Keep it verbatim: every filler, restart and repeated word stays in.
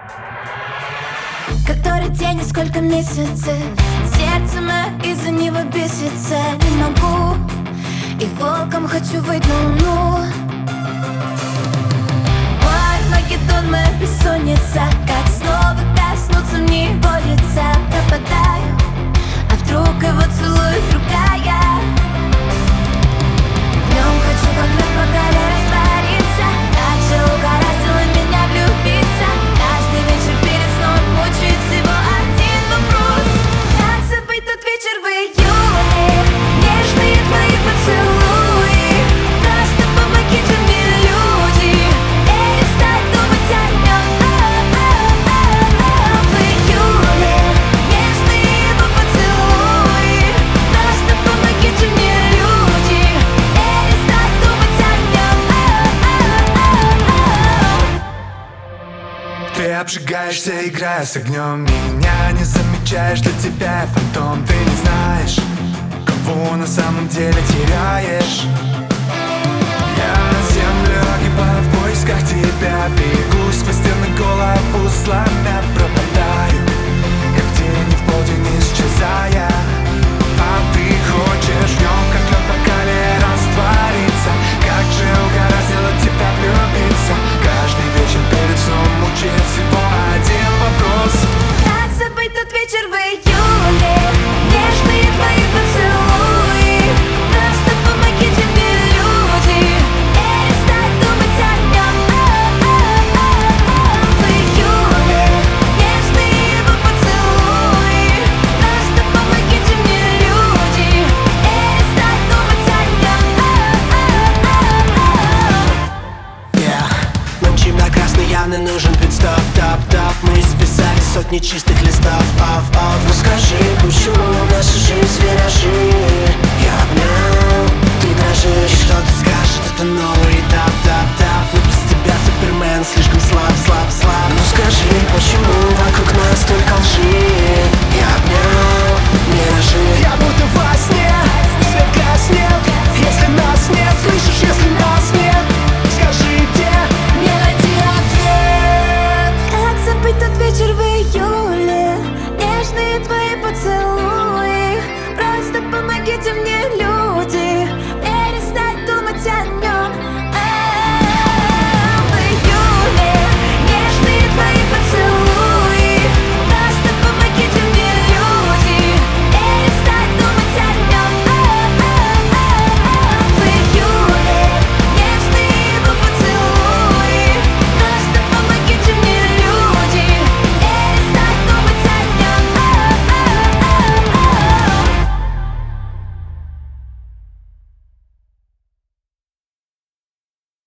Который день и сколько месяцев, сердце мое из-за него бесится. Не могу, и волком хочу выйти на луну. Магеддон, моя бессонница, как снова коснуться мне борется. Пропадаю, а вдруг его целует другая. В нем хочу как лед по коле раствориться. Как же угораздило меня влюбиться. Каждый вечер перед сном мучает всего один вопрос: как забыть тот вечер в июле? Нежные твои поцелуи. Просто помогите мне, люди, перестать думать о нем. В июле нежные его поцелуи. Просто помогите мне, люди, перестать думать о нем. Ты обжигаешься, играя с огнем, меня не замечаешь, для тебя я фантом. Ты не знаешь, кого на самом деле теряешь. Я на землю огибаю в поисках тебя, бегу сквозь стены, голову сломя, пропадаю, как тени в полдень исчезая. А ты хочешь в нем, как лед по коле раствориться. Как же угораздило тебя влюбиться. Каждый вечер перед сном мучает всего один вопрос: как забыть тот вечер в июле? Нежные твои поцелуи. Просто помогите мне, люди, перестать думать о нем. В июле нежные его поцелуи. Просто помогите мне, люди, перестать думать о нем. Yeah. Нам темно-красный явно нужен пит-стоп, топ-топ. Мы списали сотни чистых листов, оф-оф. Ну скажи, почему наша жизнь виражи? Я обнял, ты дрожишь. И кто-то скажет, это новый этап, тап-тап. Но без тебя Супермен слишком